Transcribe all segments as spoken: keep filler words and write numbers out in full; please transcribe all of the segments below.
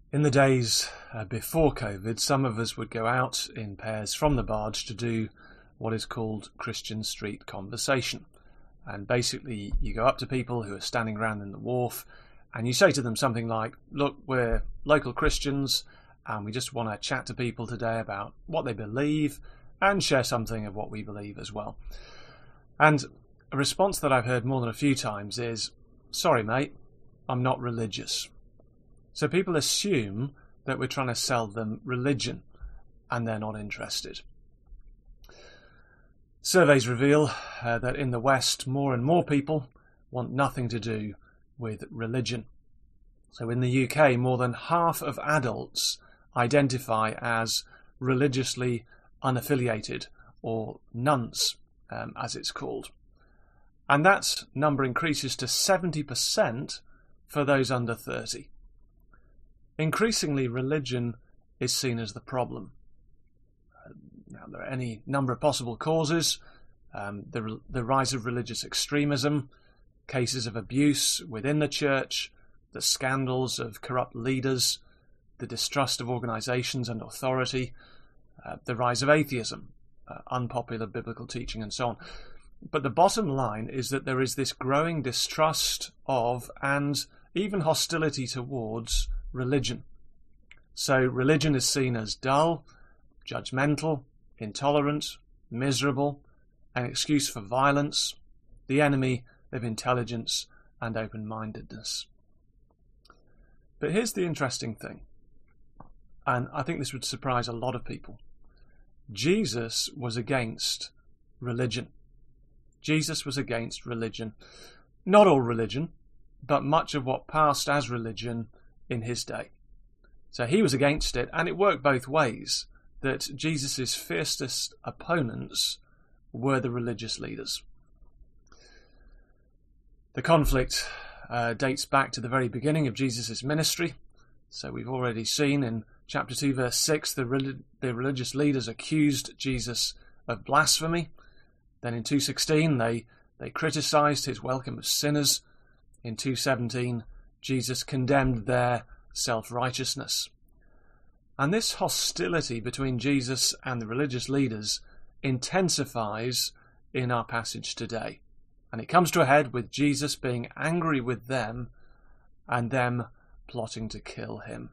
In the days uh, before COVID, some of us would go out in pairs from the barge to do what is called Christian street conversation. And basically, you go up to people who are standing around in the wharf and you say to them something like, look, we're local Christians and we just want to chat to people today about what they believe and share something of what we believe as well. And a response that I've heard more than a few times is, sorry mate, I'm not religious. So people assume that we're trying to sell them religion and they're not interested. Surveys reveal uh, that in the West, more and more people want nothing to do with religion. So in the U K, more than half of adults identify as religiously unaffiliated, or nuns, um, as it's called. And that number increases to seventy percent for those under thirty. Increasingly, religion is seen as the problem. Uh, now, there are any number of possible causes. Um, the, the rise of religious extremism, cases of abuse within the church, the scandals of corrupt leaders, the distrust of organisations and authority, uh, the rise of atheism, uh, unpopular biblical teaching, and so on. But the bottom line is that there is this growing distrust of and even hostility towards religion. So religion is seen as dull, judgmental, intolerant, miserable, an excuse for violence, the enemy of intelligence and open-mindedness. But here's the interesting thing, and I think this would surprise a lot of people. Jesus was against religion. Jesus was against religion. Not all religion, but much of what passed as religion in his day. So he was against it, and it worked both ways, that Jesus' fiercest opponents were the religious leaders. The conflict uh, dates back to the very beginning of Jesus' ministry. So we've already seen in chapter two, verse six, the, relig- the religious leaders accused Jesus of blasphemy. Then in two sixteen, they, they criticised his welcome of sinners. In two seventeen, Jesus condemned their self-righteousness. And this hostility between Jesus and the religious leaders intensifies in our passage today. And it comes to a head with Jesus being angry with them and them plotting to kill him.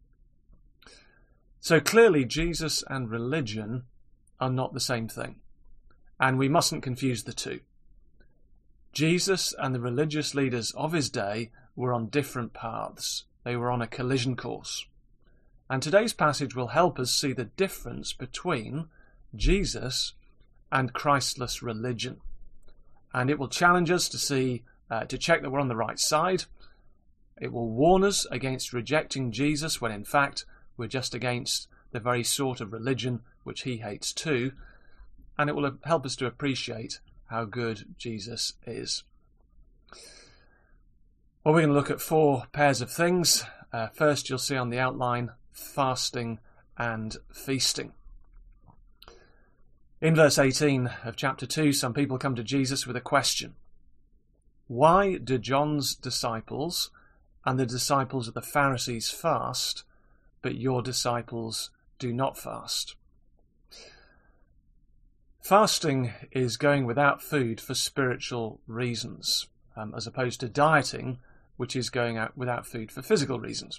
So clearly Jesus and religion are not the same thing. And we mustn't confuse the two. Jesus and the religious leaders of his day were on different paths. They were on a collision course. And today's passage will help us see the difference between Jesus and Christless religion. And it will challenge us to see, uh, to check that we're on the right side. It will warn us against rejecting Jesus when in fact we're just against the very sort of religion which he hates too. And it will help us to appreciate how good Jesus is. Well, we're going to look at four pairs of things. Uh, first, you'll see on the outline, fasting and feasting. In verse eighteen of chapter two, some people come to Jesus with a question. Why do John's disciples and the disciples of the Pharisees fast, but your disciples do not fast? Fasting is going without food for spiritual reasons, um, as opposed to dieting, which is going out without food for physical reasons.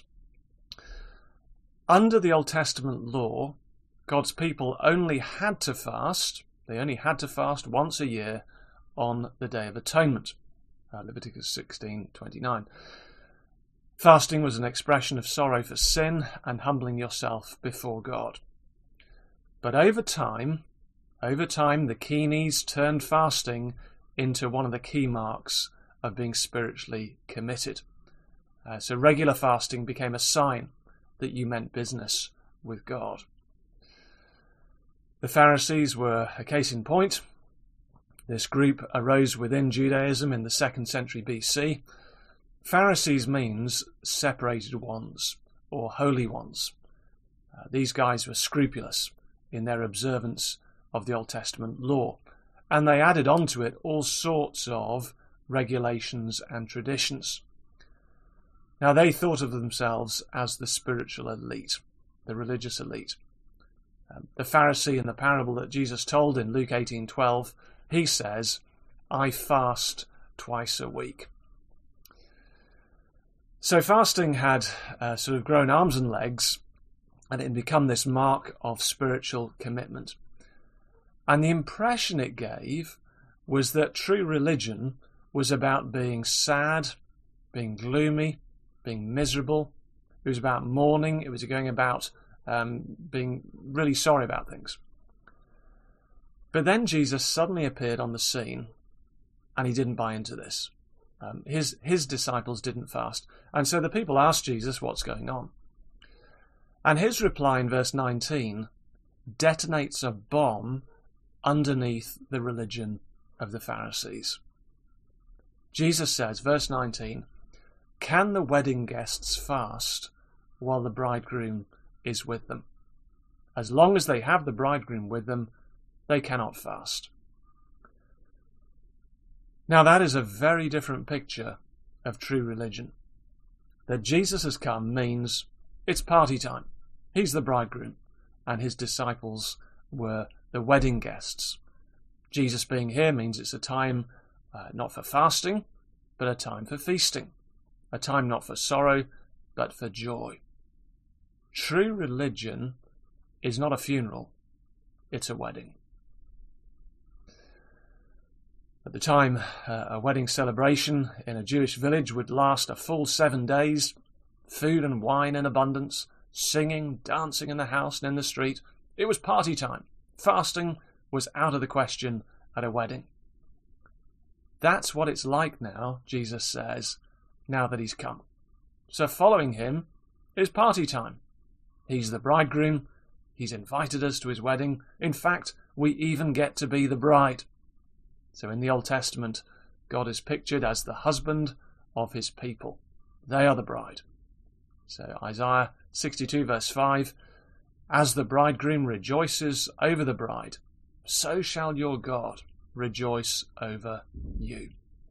Under the Old Testament law, God's people only had to fast, they only had to fast once a year on the Day of Atonement, uh, Leviticus sixteen twenty-nine. Fasting was an expression of sorrow for sin and humbling yourself before God. But over time, over time, the Keenes turned fasting into one of the key marks of being spiritually committed. Uh, so regular fasting became a sign that you meant business with God. The Pharisees were a case in point. This group arose within Judaism in the second century B C. Pharisees means separated ones or holy ones. Uh, these guys were scrupulous in their observance of the Old Testament law, and they added onto it all sorts of regulations and traditions. Now, they thought of themselves as the spiritual elite, the religious elite. Um, the Pharisee in the parable that Jesus told in Luke eighteen twelve, he says, "I fast twice a week." So fasting had uh, sort of grown arms and legs, and it had become this mark of spiritual commitment. And the impression it gave was that true religion was about being sad, being gloomy, being miserable. It was about mourning. It was going about um, being really sorry about things. But then Jesus suddenly appeared on the scene, and he didn't buy into this. Um, his his disciples didn't fast. And so the people asked Jesus what's going on. And his reply in verse nineteen detonates a bomb underneath the religion of the Pharisees. Jesus says, verse nineteen, "Can the wedding guests fast while the bridegroom is with them? As long as they have the bridegroom with them, they cannot fast." Now that is a very different picture of true religion. That Jesus has come means it's party time. He's the bridegroom, and his disciples were the wedding guests. Jesus being here means it's a time uh, not for fasting, but a time for feasting. A time not for sorrow, but for joy. True religion is not a funeral, it's a wedding. At the time, uh, a wedding celebration in a Jewish village would last a full seven days, food and wine in abundance, singing, dancing in the house and in the street. It was party time. Fasting was out of the question at a wedding. That's what it's like now, Jesus says, now that he's come. So following him is party time. He's the bridegroom. He's invited us to his wedding. In fact, we even get to be the bride. So in the Old Testament, God is pictured as the husband of his people. They are the bride. So Isaiah sixty-two verse five, "As the bridegroom rejoices over the bride, so shall your God rejoice over you."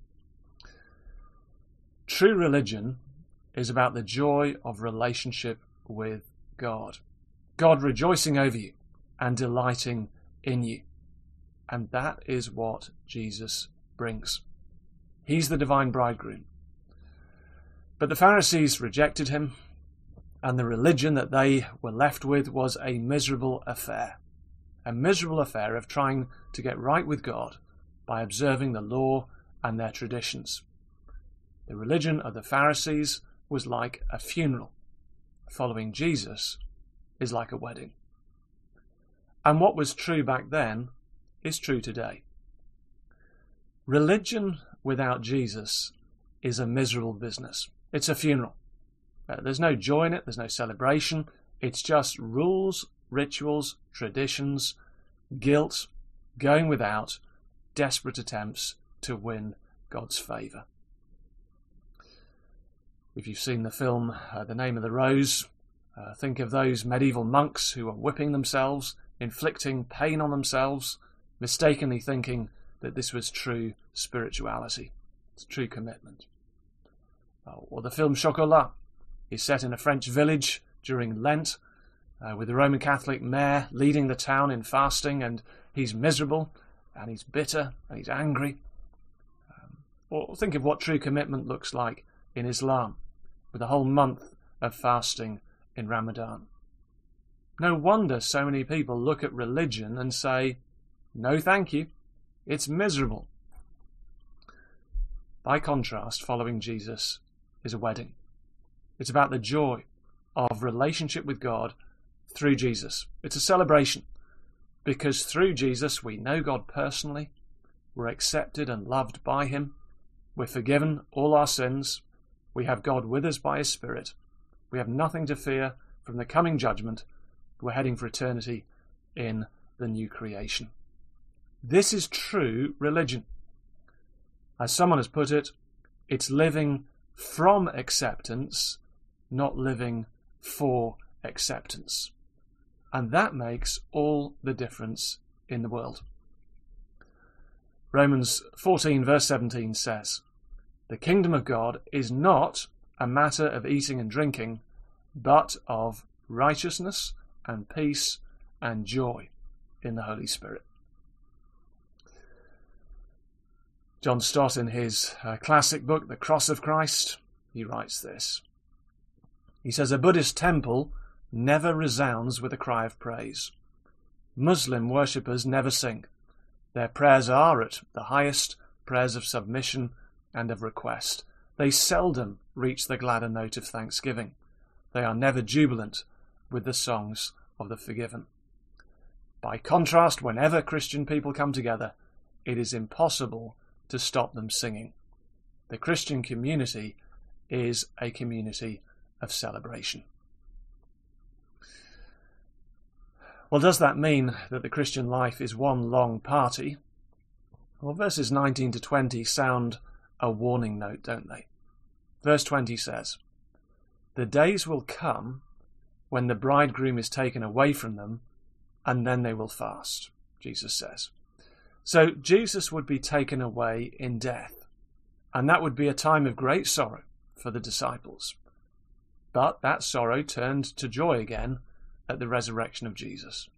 True religion is about the joy of relationship with God. God rejoicing over you and delighting in you. And that is what Jesus brings. He's the divine bridegroom. But the Pharisees rejected him, and the religion that they were left with was a miserable affair. A miserable affair of trying to get right with God by observing the law and their traditions. The religion of the Pharisees was like a funeral. Following Jesus is like a wedding. And what was true back then is true today. Religion without Jesus is a miserable business. It's a funeral. Uh, there's no joy in it. There's no celebration. It's just rules, rituals, traditions, guilt, going without, desperate attempts to win God's favour. If you've seen the film uh, The Name of the Rose, uh, think of those medieval monks who were whipping themselves, inflicting pain on themselves, mistakenly thinking that this was true spirituality. It's true commitment. Or the film Chocolat is set in a French village during Lent, uh, with the Roman Catholic mayor leading the town in fasting, and he's miserable, and he's bitter, and he's angry. Um, or think of what true commitment looks like in Islam, with a whole month of fasting in Ramadan. No wonder so many people look at religion and say, "No thank you, it's miserable." By contrast, following Jesus is a wedding. It's about the joy of relationship with God through Jesus. It's a celebration because through Jesus we know God personally, we're accepted and loved by him, we're forgiven all our sins, we have God with us by his Spirit, we have nothing to fear from the coming judgment, we're heading for eternity in the new creation. This is true religion. As someone has put it, it's living from acceptance, not living for acceptance. And that makes all the difference in the world. Romans fourteen verse seventeen says, "The kingdom of God is not a matter of eating and drinking, but of righteousness and peace and joy in the Holy Spirit. John Stott, in his uh, classic book, The Cross of Christ, he writes this. He says, a Buddhist temple never resounds with a cry of praise. Muslim worshippers never sing. Their prayers are, at the highest, prayers of submission and of request. They seldom reach the gladder note of thanksgiving. They are never jubilant with the songs of the forgiven. By contrast, whenever Christian people come together, it is impossible to stop them singing. The Christian community is a community of celebration. Well, does that mean that the Christian life is one long party? Well, verses nineteen to twenty sound a warning note, don't they? Verse twenty says, the days will come when the bridegroom is taken away from them, and then they will fast, Jesus says. So Jesus would be taken away in death, and that would be a time of great sorrow for the disciples. But that sorrow turned to joy again at the resurrection of Jesus.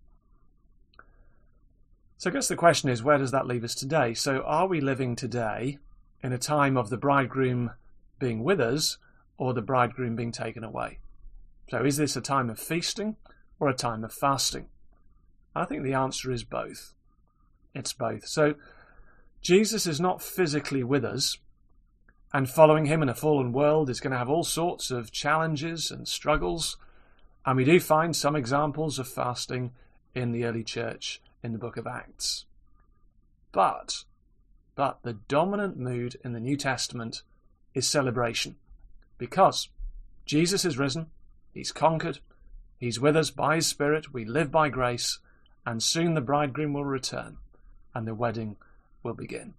So I guess the question is, where does that leave us today? So are we living today in a time of the bridegroom being with us or the bridegroom being taken away? So is this a time of feasting or a time of fasting? I think the answer is both. It's both. So Jesus is not physically with us, and following him in a fallen world is going to have all sorts of challenges and struggles. And we do find some examples of fasting in the early church in the book of Acts. But, but the dominant mood in the New Testament is celebration. Because Jesus is risen, he's conquered, he's with us by his Spirit, we live by grace, and soon the bridegroom will return and the wedding will begin.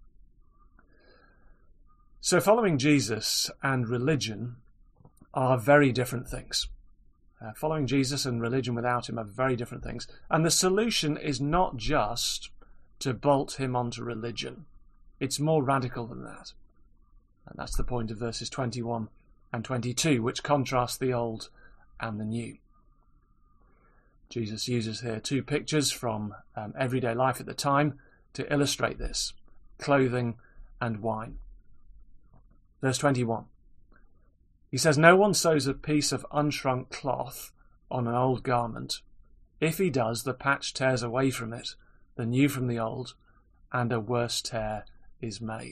So following Jesus and religion are very different things. Uh, following Jesus and religion without him are very different things. And the solution is not just to bolt him onto religion. It's more radical than that. And that's the point of verses twenty-one and twenty-two, which contrast the old and the new. Jesus uses here two pictures from um, everyday life at the time to illustrate this: clothing and wine. Verse twenty-one. He says, no one sews a piece of unshrunk cloth on an old garment. If he does, the patch tears away from it, the new from the old, and a worse tear is made.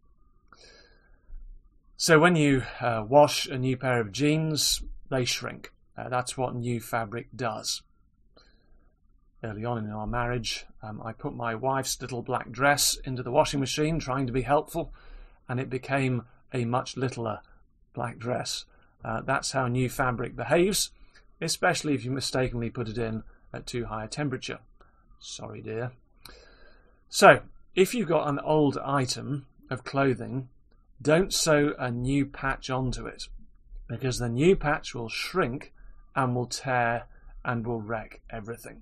So when you uh, wash a new pair of jeans, they shrink. Uh, that's what new fabric does. Early on in our marriage, um, I put my wife's little black dress into the washing machine, trying to be helpful, and it became a much littler black dress. Uh, that's how new fabric behaves, especially if you mistakenly put it in at too high a temperature. Sorry, dear. So, if you've got an old item of clothing, don't sew a new patch onto it, because the new patch will shrink and will tear and will wreck everything.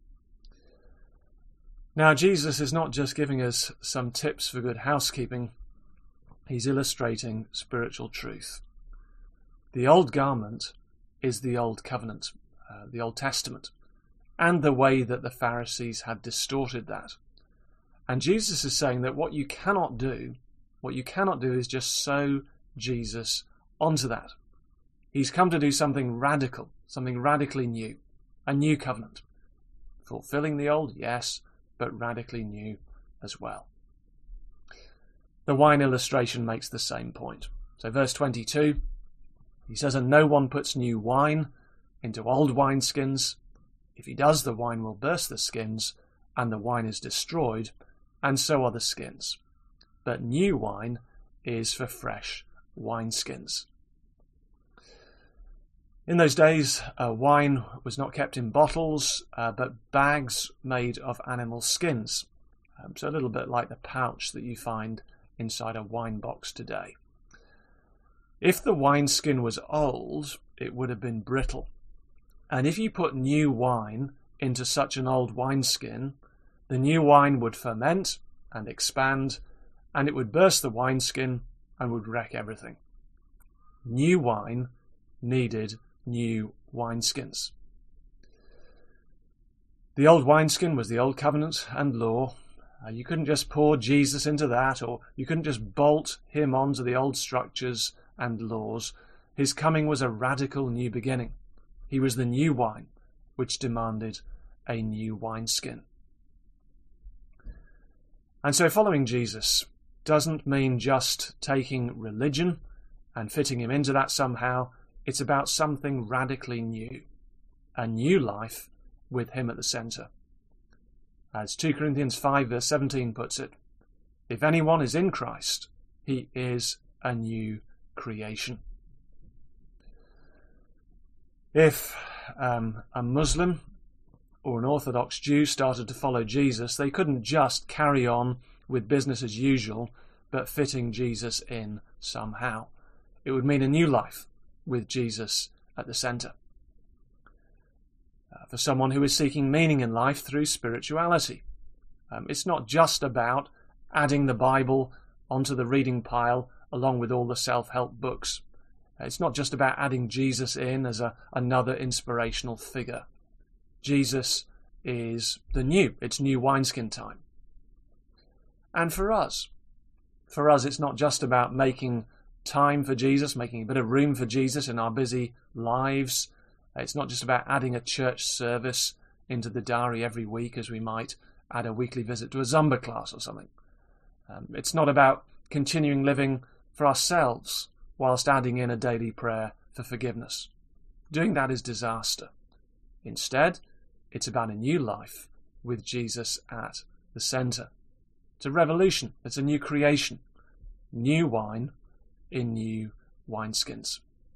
Now, Jesus is not just giving us some tips for good housekeeping. He's illustrating spiritual truth. The old garment is the old covenant, uh, the Old Testament, and the way that the Pharisees had distorted that. And Jesus is saying that what you cannot do, what you cannot do is just sew Jesus onto that. He's come to do something radical, something radically new, a new covenant. Fulfilling the old, yes, but radically new as well. The wine illustration makes the same point. So verse twenty-two, he says, and no one puts new wine into old wineskins. If he does, the wine will burst the skins, and the wine is destroyed, and so are the skins. But new wine is for fresh wineskins. In those days, uh, wine was not kept in bottles, uh, but bags made of animal skins. Um, so a little bit like the pouch that you find inside a wine box today. If the wineskin was old, it would have been brittle. And if you put new wine into such an old wineskin, the new wine would ferment and expand, and it would burst the wineskin and would wreck everything. New wine needed new wineskins. The old wineskin was the old covenant and law. Uh, you couldn't just pour Jesus into that, or you couldn't just bolt him onto the old structures and laws. His coming was a radical new beginning. He was the new wine, which demanded a new wineskin. And so following Jesus doesn't mean just taking religion and fitting him into that somehow. It's about something radically new, a new life with him at the centre. As two Corinthians five verse seventeen puts it, if anyone is in Christ, he is a new creation. If um, a Muslim or an Orthodox Jew started to follow Jesus, they couldn't just carry on with business as usual, but fitting Jesus in somehow. It would mean a new life with Jesus at the centre. Uh, for someone who is seeking meaning in life through spirituality, um, it's not just about adding the Bible onto the reading pile along with all the self-help books. It's not just about adding Jesus in as a, another inspirational figure. Jesus is the new. It's new wineskin time. And for us, for us, it's not just about making time for Jesus, making a bit of room for Jesus in our busy lives. It's not just about adding a church service into the diary every week as we might add a weekly visit to a Zumba class or something. Um, it's not about continuing living for ourselves whilst adding in a daily prayer for forgiveness. Doing that is disaster. Instead, it's about a new life with Jesus at the centre. It's a revolution. It's a new creation. New wine in new wineskins.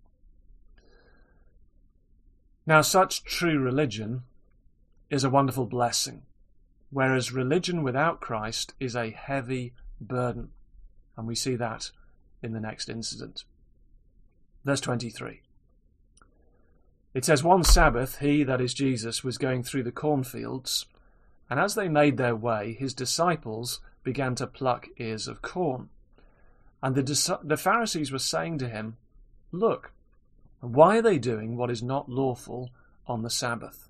Now, such true religion is a wonderful blessing, whereas religion without Christ is a heavy burden. And we see that in the next incident. Verse twenty-three. It says, one Sabbath, he, that is Jesus, was going through the cornfields, and as they made their way, his disciples began to pluck ears of corn. And the, the Pharisees were saying to him, look, why are they doing what is not lawful on the Sabbath?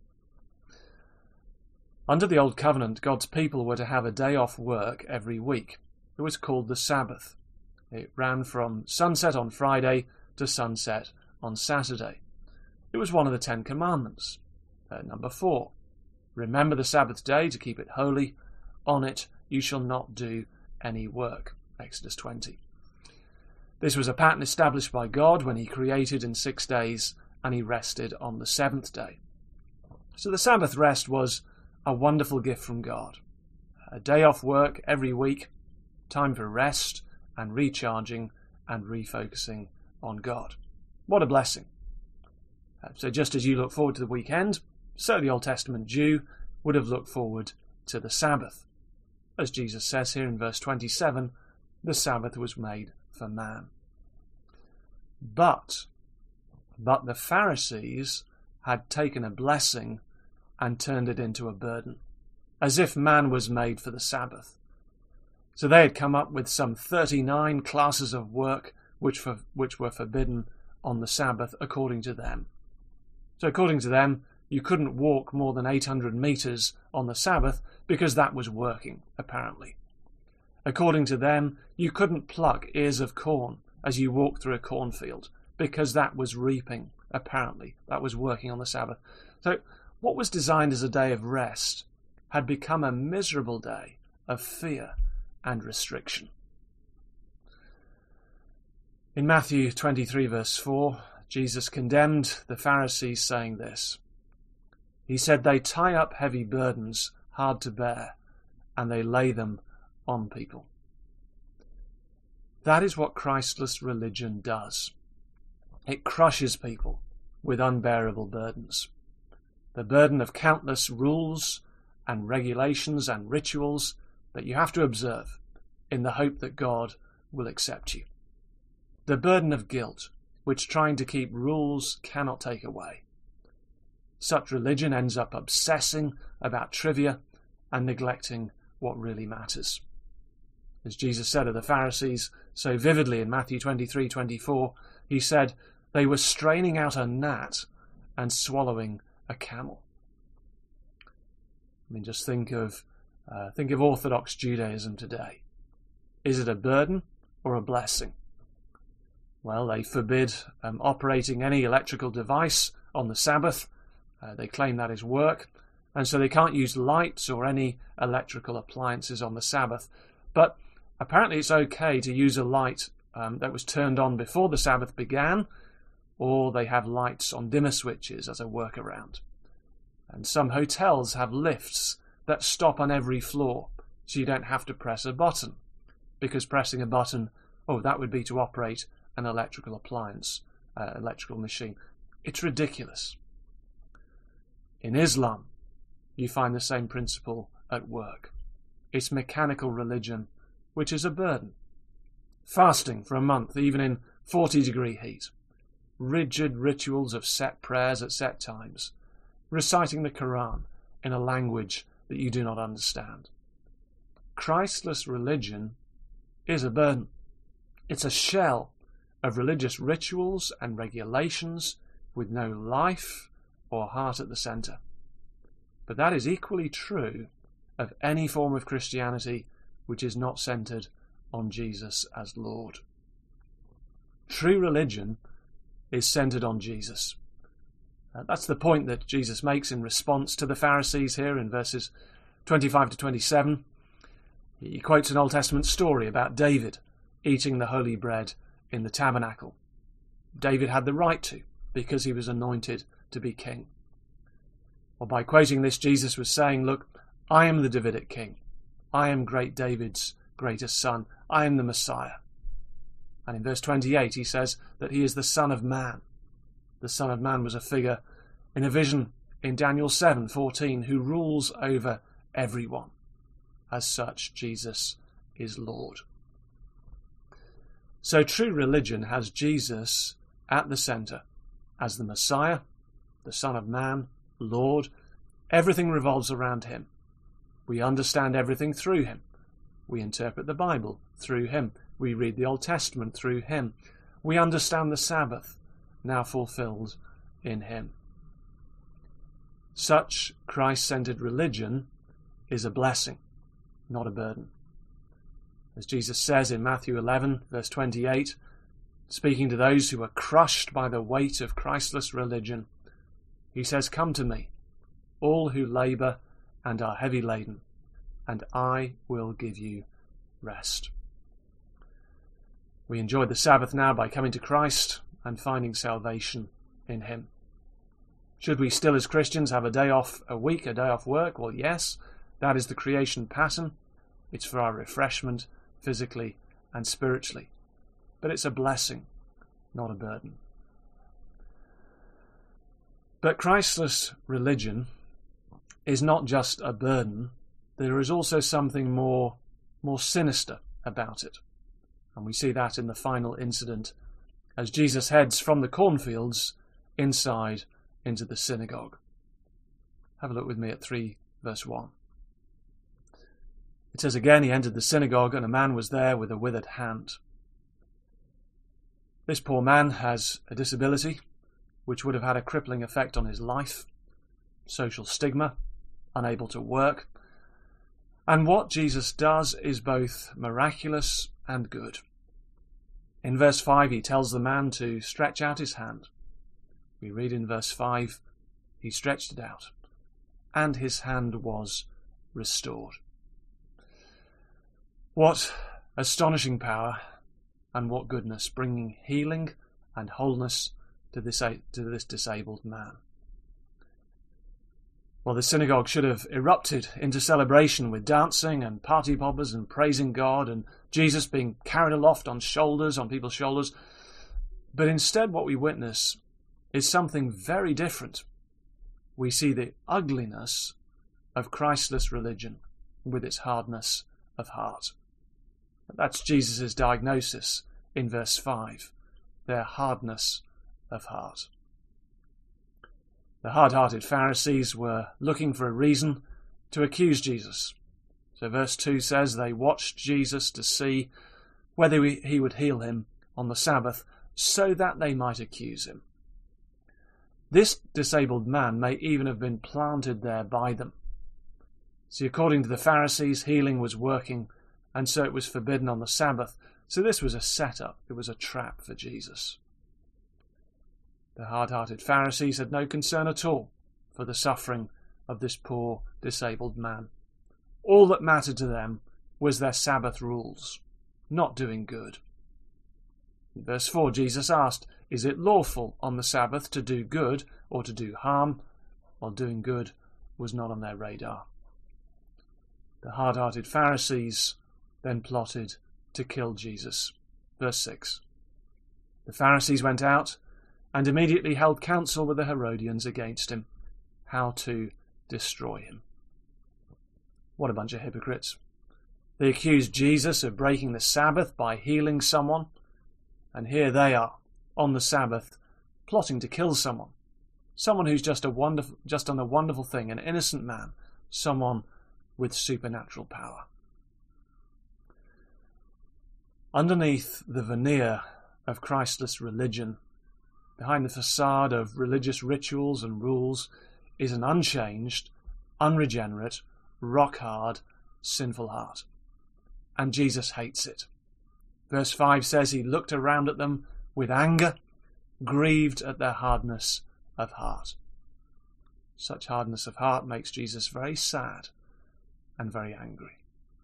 Under the Old Covenant, God's people were to have a day off work every week. It was called the Sabbath. It ran from sunset on Friday to sunset on Saturday. It was one of the Ten Commandments. Uh, number four, remember the Sabbath day to keep it holy. On it you shall not do any work. Exodus twenty. This was a pattern established by God when he created in six days and he rested on the seventh day. So the Sabbath rest was a wonderful gift from God. A day off work every week, time for rest and recharging and refocusing on God. What a blessing. So just as you look forward to the weekend, so the Old Testament Jew would have looked forward to the Sabbath. As Jesus says here in verse twenty-seven, the Sabbath was made for man. But, but the Pharisees had taken a blessing and turned it into a burden, as if man was made for the Sabbath. So they had come up with some thirty-nine classes of work which, for, which were forbidden on the Sabbath according to them. So according to them, you couldn't walk more than eight hundred metres on the Sabbath because that was working, apparently. According to them, you couldn't pluck ears of corn as you walked through a cornfield because that was reaping, apparently. That was working on the Sabbath. So what was designed as a day of rest had become a miserable day of fear and restriction. In Matthew twenty-three verse four, Jesus condemned the Pharisees saying this. He said, they tie up heavy burdens hard to bear and they lay them on people. That is what Christless religion does. It crushes people with unbearable burdens. The burden of countless rules and regulations and rituals that you have to observe in the hope that God will accept you. The burden of guilt, which trying to keep rules cannot take away. Such religion ends up obsessing about trivia and neglecting what really matters. As Jesus said of the Pharisees so vividly in Matthew twenty-three twenty-four, He said they were straining out a gnat and swallowing a camel. I mean, just think of uh, think of Orthodox Judaism today. Is it a burden or a blessing? Well, they forbid um, operating any electrical device on the Sabbath. Uh, they claim that is work, and so they can't use lights or any electrical appliances on the Sabbath. But apparently it's okay to use a light um, that was turned on before the Sabbath began, or they have lights on dimmer switches as a workaround. And some hotels have lifts that stop on every floor, so you don't have to press a button, because pressing a button, oh, that would be to operate an electrical appliance, uh, electrical machine. It's ridiculous. In Islam, you find the same principle at work. It's mechanical religion, which is a burden. Fasting for a month, even in forty degree heat. Rigid rituals of set prayers at set times. Reciting the Quran in a language that you do not understand. Christless religion is a burden. It's a shell of religious rituals and regulations with no life or heart at the centre. But that is equally true of any form of Christianity which is not centred on Jesus as Lord. True religion is centred on Jesus. Uh, that's the point that Jesus makes in response to the Pharisees here in verses twenty-five to twenty-seven. He quotes an Old Testament story about David eating the holy bread in the tabernacle. David had the right to, because he was anointed to be king. Well, by quoting this, Jesus was saying, look, I am the Davidic king. I am great David's greatest son. I am the Messiah. And in verse twenty-eight he says that he is the Son of Man. The Son of Man was a figure in a vision in Daniel seven fourteen who rules over everyone. As such, Jesus is Lord. So true religion has Jesus at the centre as the Messiah, the Son of Man, Lord. Everything revolves around him. We understand everything through him. We interpret the Bible through him. We read the Old Testament through him. We understand the Sabbath, now fulfilled in him. Such Christ-centered religion is a blessing, not a burden. As Jesus says in Matthew eleven, verse twenty-eight, speaking to those who are crushed by the weight of Christless religion, he says, come to me, all who labour and are heavy laden, and I will give you rest. We enjoy the Sabbath now by coming to Christ and finding salvation in him. Should we still as Christians have a day off a week, a day off work? Well, yes, that is the creation pattern. It's for our refreshment, physically and spiritually. But it's a blessing, not a burden. But Christless religion is not just a burden. There is also something more, more sinister about it. And we see that in the final incident as Jesus heads from the cornfields inside into the synagogue. Have a look with me at three verse one. It says again, he entered the synagogue and a man was there with a withered hand. This poor man has a disability which would have had a crippling effect on his life, social stigma, unable to work. And what Jesus does is both miraculous and good. In verse five, he tells the man to stretch out his hand. We read in verse five, he stretched it out, and his hand was restored. What astonishing power and what goodness, bringing healing and wholeness to this, to this disabled man. Well, the synagogue should have erupted into celebration with dancing and party poppers and praising God and Jesus being carried aloft on shoulders, on people's shoulders. But instead what we witness is something very different. We see the ugliness of Christless religion with its hardness of heart. That's Jesus' diagnosis in verse five, their hardness of heart. The hard-hearted Pharisees were looking for a reason to accuse Jesus. So verse two says they watched Jesus to see whether he would heal him on the Sabbath, so that they might accuse him. This disabled man may even have been planted there by them. See, according to the Pharisees, healing was working, and so it was forbidden on the Sabbath. So this was a setup. It was a trap for Jesus. The hard-hearted Pharisees had no concern at all for the suffering of this poor, disabled man. All that mattered to them was their Sabbath rules, not doing good. In verse four, Jesus asked, "Is it lawful on the Sabbath to do good or to do harm?" While doing good was not on their radar. The hard-hearted Pharisees then plotted to kill Jesus. Verse six. The Pharisees went out and immediately held counsel with the Herodians against him, how to destroy him. What a bunch of hypocrites. They accused Jesus of breaking the Sabbath by healing someone, and here they are, on the Sabbath, plotting to kill someone. Someone who's just a wonderful, just done a wonderful thing, an innocent man, someone with supernatural power. Underneath the veneer of Christless religion, behind the facade of religious rituals and rules, is an unchanged, unregenerate, rock-hard, sinful heart. And Jesus hates it. Verse five says he looked around at them with anger, grieved at their hardness of heart. Such hardness of heart makes Jesus very sad and very angry.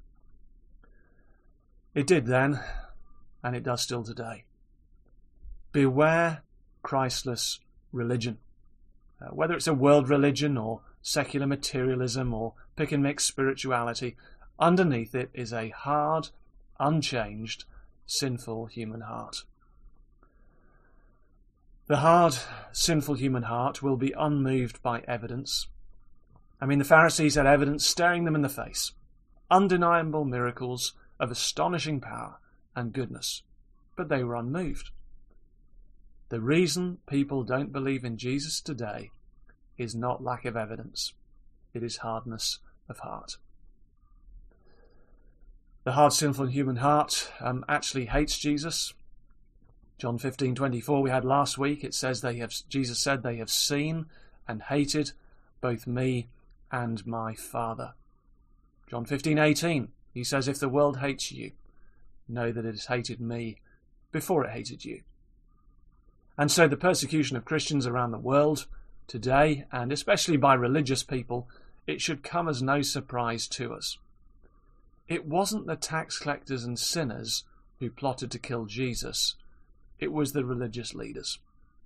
It did then, and it does still today. Beware Christless religion. Uh, whether it's a world religion or secular materialism or pick and mix spirituality, underneath it is a hard, unchanged, sinful human heart. The hard, sinful human heart will be unmoved by evidence. I mean, the Pharisees had evidence staring them in the face, undeniable miracles of astonishing power and goodness, but they were unmoved. The reason people don't believe in Jesus today is not lack of evidence. It is hardness of heart. The hard, sinful human heart um, actually hates Jesus. John fifteen twenty-four we had last week, it says they have, Jesus said, "They have seen and hated both me and my Father." John fifteen eighteen, he says, "If the world hates you, know that it has hated me before it hated you." And so the persecution of Christians around the world today, and especially by religious people, it should come as no surprise to us. It wasn't the tax collectors and sinners who plotted to kill Jesus. It was the religious leaders.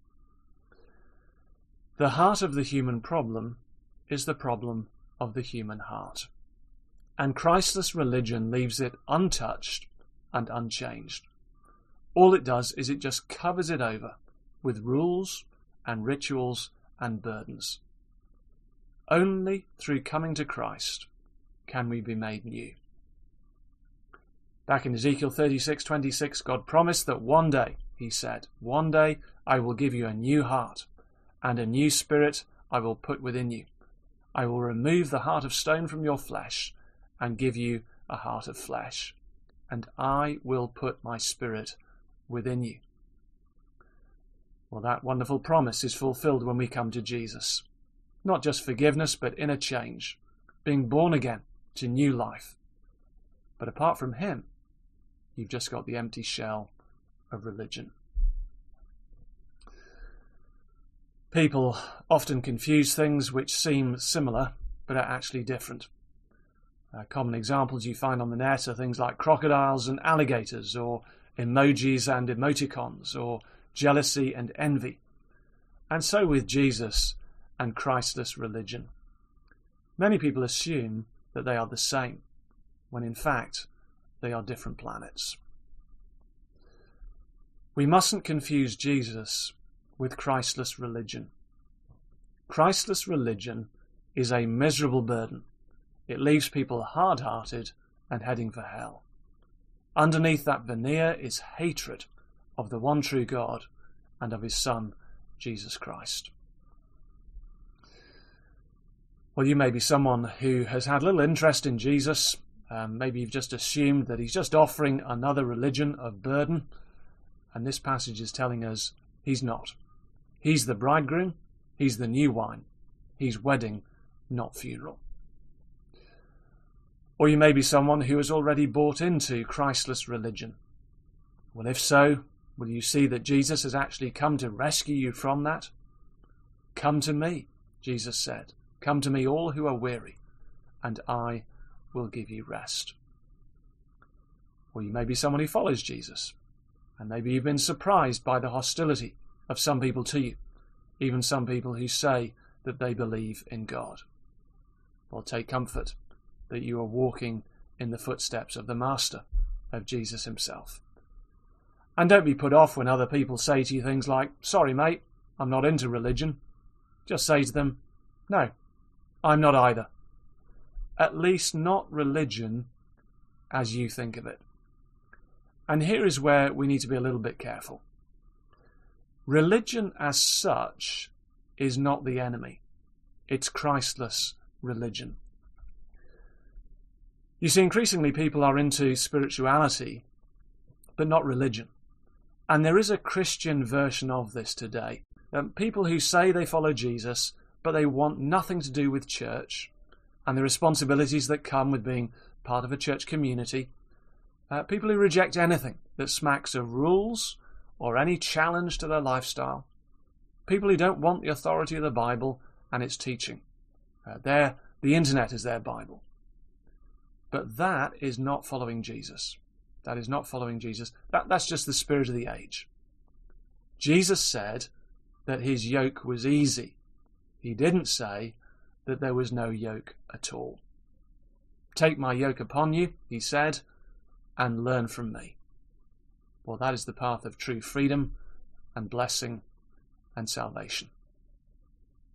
The heart of the human problem is the problem of the human heart. And Christless religion leaves it untouched and unchanged. All it does is it just covers it over with rules and rituals and burdens. Only through coming to Christ can we be made new. Back in Ezekiel thirty-six twenty-six, God promised that one day, he said, one day I will give you a new heart, and a new spirit I will put within you. I will remove the heart of stone from your flesh and give you a heart of flesh, and I will put my spirit within you. Well, that wonderful promise is fulfilled when we come to Jesus. Not just forgiveness, but inner change, being born again to new life. But apart from him, you've just got the empty shell of religion. People often confuse things which seem similar, but are actually different. Uh, common examples you find on the net are things like crocodiles and alligators, or emojis and emoticons, or jealousy and envy. And so with Jesus and Christless religion. Many people assume that they are the same, when in fact they are different planets. We mustn't confuse Jesus with Christless religion. Christless religion is a miserable burden. It leaves people hard-hearted and heading for hell. Underneath that veneer is hatred of the one true God and of his Son, Jesus Christ. Well, you may be someone who has had little interest in Jesus. Um, maybe you've just assumed that he's just offering another religion of burden. And this passage is telling us he's not. He's the bridegroom. He's the new wine. He's wedding, not funeral. Or you may be someone who has already bought into Christless religion. Well, if so, will you see that Jesus has actually come to rescue you from that? Come to me, Jesus said. Come to me all who are weary, and I will give you rest. Or you may be someone who follows Jesus, and maybe you've been surprised by the hostility of some people to you, even some people who say that they believe in God. Well, take comfort that you are walking in the footsteps of the Master, of Jesus himself. And don't be put off when other people say to you things like, sorry mate, I'm not into religion. Just say to them, no, I'm not either. At least not religion as you think of it. And here is where we need to be a little bit careful. Religion as such is not the enemy. It's Christless religion. You see, increasingly people are into spirituality, but not religion. And there is a Christian version of this today. Um, people who say they follow Jesus, but they want nothing to do with church and the responsibilities that come with being part of a church community. Uh, people who reject anything that smacks of rules or any challenge to their lifestyle. People who don't want the authority of the Bible and its teaching. Uh, their, the internet is their Bible. But that is not following Jesus. That is not following Jesus. That, that's just the spirit of the age. Jesus said that his yoke was easy. He didn't say that there was no yoke at all. Take my yoke upon you, he said, and learn from me. Well, that is the path of true freedom and blessing and salvation.